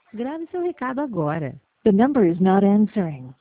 Grave seu recado agora. The number is not answering.